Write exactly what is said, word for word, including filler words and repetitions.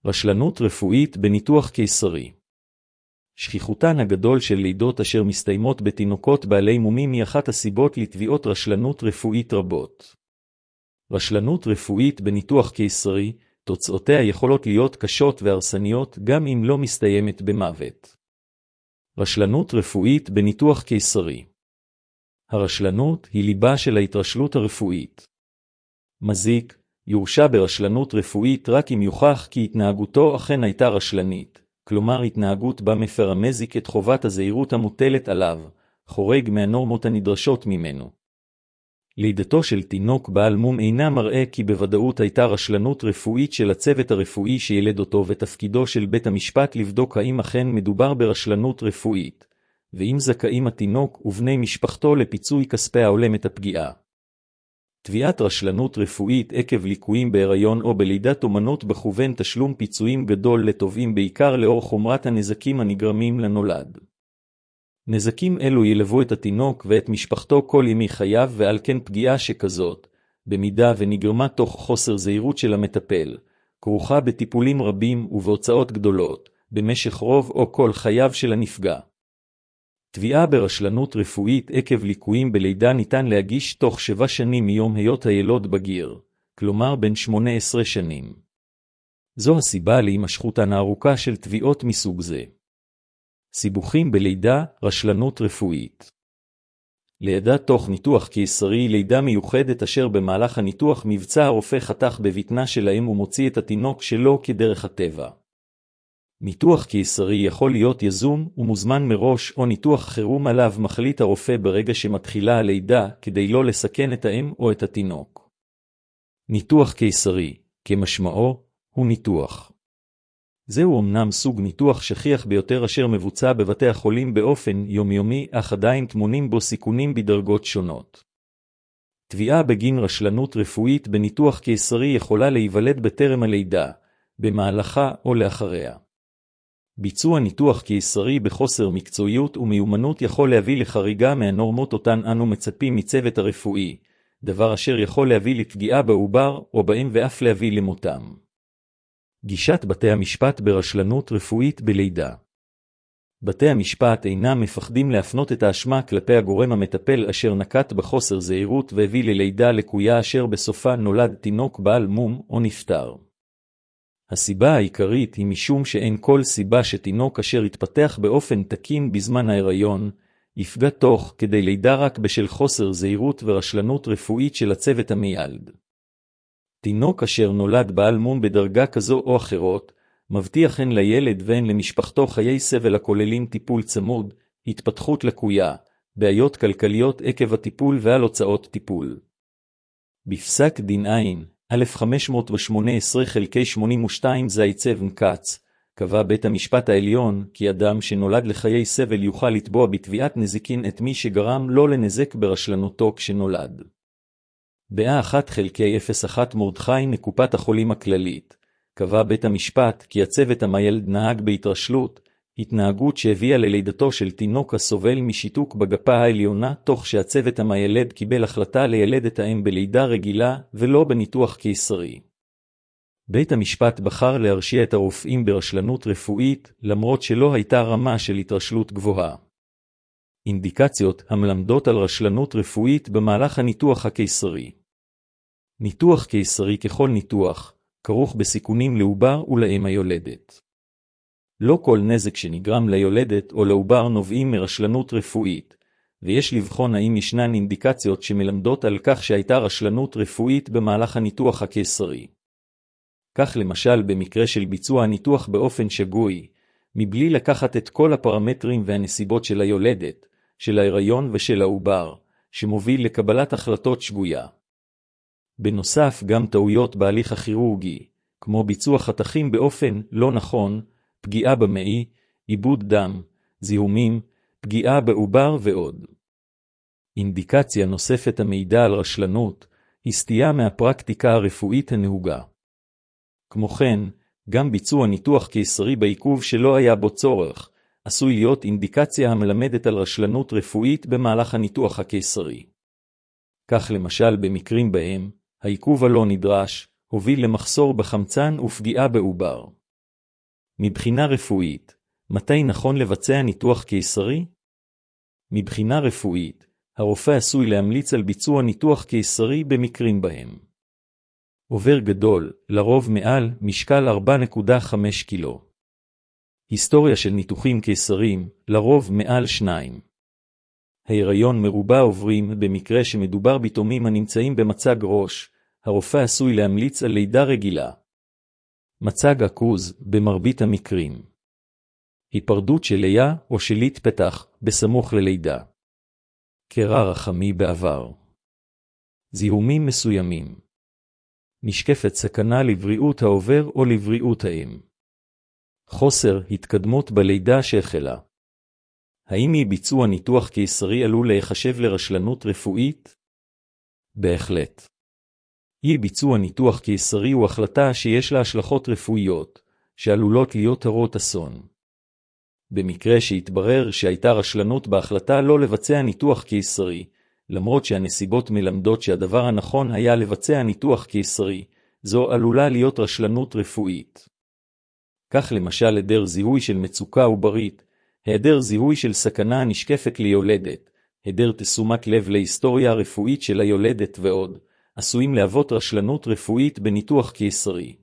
רשלנות רפואית בניתוח קיסרי. שכיחותן הגדול של לידות אשר מסתיימות בתינוקות בעלי מומים היא אחת הסיבות לתביעות רשלנות רפואית רבות. רשלנות רפואית בניתוח קיסרי, תוצאותיה יכולות להיות קשות והרסניות גם אם לא מסתיימת במוות. רשלנות רפואית בניתוח קיסרי. הרשלנות היא ליבה של ההתרשלות הרפואית. מזיק יורשע ברשלנות רפואית רק אם יוכח כי התנהגותו אכן הייתה רשלנית, כלומר התנהגות בה מפר המזיק את חובת הזהירות המוטלת עליו, חורג מהנורמות הנדרשות ממנו. לידתו של תינוק בעל מום אינה מראה כי בוודאות הייתה רשלנות רפואית של הצוות הרפואי שילד אותו, ותפקידו של בית המשפט לבדוק האם אכן מדובר ברשלנות רפואית, ואם זכאים התינוק ובני משפחתו לפיצוי כספי העולם את הפגיעה. תביעת רשלנות רפואית עקב ליקויים בהיריון או בלידת אומנות בכוון תשלום פיצויים גדול לתובעים בעיקר לאור חומרת הנזקים הנגרמים לנולד. נזקים אלו ילוו את התינוק ואת משפחתו כל ימי חייו, ועל כן פגיעה שכזאת, במידה ונגרמה תוך חוסר זהירות של המטפל, כרוכה בטיפולים רבים ובהוצאות גדולות, במשך רוב או כל חייו של הנפגע. תביעה ברשלנות רפואית עקב ליקויים בלידה ניתן להגיש תוך שבע שנים מיום היות הילוד בגיר, כלומר בין שמונה עשרה שנים. זו הסיבה להימשכותן הארוכה של תביעות מסוג זה. סיבוכים בלידה, רשלנות רפואית. לידה תוך ניתוח קיסרי, לידה מיוחדת אשר במהלך הניתוח מבצע הרופא חתך בבטנה של האם ומוציא את התינוק שלו כדרך הטבע. ניתוח קיסרי יכול להיות יזום ומוזמן מראש, או ניתוח חירום עליו מחליט הרופא ברגע שמתחילה הלידה כדי לא לסכן את האם או את התינוק. ניתוח קיסרי, כמשמעו, הוא ניתוח. זהו אמנם סוג ניתוח שכיח ביותר אשר מבוצע בבתי החולים באופן יומיומי, אך עדיין טמונים בו סיכונים בדרגות שונות. תביעה בגין רשלנות רפואית בניתוח קיסרי יכולה להיוולד בטרם הלידה, במהלכה או לאחריה. ביצוע ניתוח קיסרי בחוסר מקצועיות ומיומנות יכול להביא לחריגה מהנורמות אותן אנו מצפים מצוות הרפואי, דבר אשר יכול להביא לפגיעה בעובר או בהם ואף להביא למותם. גישת בתי המשפט ברשלנות רפואית בלידה. בתי המשפט אינם מפחדים להפנות את האשמה כלפי הגורם המטפל אשר נקט בחוסר זהירות והביא ללידה לקויה אשר בסופה נולד תינוק בעל מום או נפטר. הסיבה העיקרית היא משום שאין כל סיבה שתינוק אשר יתפתח באופן תקין בזמן ההיריון, יפגע תוך כדי לידה רק בשל חוסר זהירות ורשלנות רפואית של הצוות המיילד. תינוק אשר נולד בעל מום בדרגה כזו או אחרות, מבטיח הן לילד והן למשפחתו חיי סבל הכוללים טיפול צמוד, התפתחות לקויה, בעיות כלכליות עקב הטיפול ועל הוצאות טיפול. בפסק דין עין, א' חמש מאות שמונה עשרה חלקי שמונים ושתיים זייצב נקץ, קבע בית המשפט העליון כי אדם שנולד לחיי סבל יוכל לתבוע בתביעת נזיקין את מי שגרם לו לנזק ברשלנותו כשנולד. באה אחת חלקי אפס אחת מרדכי מקופת החולים הכללית, קבע בית המשפט כי הצוות המיילד נהג בהתרשלות, התנהגות שהביאה ללידתו של תינוק הסובל משיתוק בגפה העליונה, תוך שהצוות המיילד קיבל החלטה לילד את האם בלידה רגילה ולא בניתוח קיסרי. בית המשפט בחר להרשיע את הרופאים ברשלנות רפואית, למרות שלא הייתה רמה של התרשלות גבוהה. אינדיקציות המלמדות על רשלנות רפואית במהלך הניתוח הקיסרי. ניתוח קיסרי ככל ניתוח, כרוך בסיכונים לעובר ולאם היולדת. לא כל נזק שנגרם ליולדת או לעובר נובעים מרשלנות רפואית, ויש לבחון האם ישנן אינדיקציות שמלמדות על כך שהייתה רשלנות רפואית במהלך הניתוח הקיסרי. כך למשל במקרה של ביצוע הניתוח באופן שגוי, מבלי לקחת את כל הפרמטרים והנסיבות של היולדת, של ההיריון ושל העובר, שמוביל לקבלת החלטות שגויה. בנוסף גם טעויות בהליך הכירורגי, כמו ביצוע חתכים באופן לא נכון, פגיעה במעי, איבוד דם, זיהומים, פגיעה בעובר ועוד. אינדיקציה נוספת המעידה על רשלנות, היא סטייה מהפרקטיקה הרפואית הנהוגה. כמו כן, גם ביצוע ניתוח קיסרי בעיכוב שלא היה בו צורך, עשוי להיות אינדיקציה המלמדת על רשלנות רפואית במהלך הניתוח הקיסרי. כך למשל במקרים בהם, העיכוב הלא נדרש, הוביל למחסור בחמצן ופגיעה בעובר. מבחינה רפואית, מתי נכון לבצע ניתוח קיסרי? מבחינה רפואית, הרופא עשוי להמליץ על ביצוע ניתוח קיסרי במקרים בהם עובר גדול, לרוב מעל משקל ארבע נקודה חמש קילו. היסטוריה של ניתוחים קיסריים, לרוב מעל שניים. ההיריון מרובה עוברים במקרה שמדובר ביתומים הנמצאים במצג ראש, הרופא עשוי להמליץ על לידה רגילה. מצג עכוז במרבית המקרים. היפרדות של ליה או שלית פתח בסמוך ללידה. קרע רחמי בעבר. זיהומים מסוימים. משקפת סכנה לבריאות העובר או לבריאות האם. חוסר התקדמות בלידה שהחלה. האם היא ביצוע ניתוח קיסרי עלול להיחשב לרשלנות רפואית? בהחלט. אי ביצוע ניתוח קיסרי הוא החלטה שיש לה השלכות רפואיות, שעלולות להיות הרות אסון. במקרה שהתברר שהייתה רשלנות בהחלטה לא לבצע ניתוח קיסרי, למרות שהנסיבות מלמדות שהדבר הנכון היה לבצע ניתוח קיסרי, זו עלולה להיות רשלנות רפואית. כך למשל היעדר זיהוי של מצוקה עוברית, היעדר זיהוי של סכנה הנשקפת ליולדת, היעדר תשומת לב להיסטוריה הרפואית של היולדת ועוד, עשויים להוות רשלנות רפואית בניתוח קיסרי.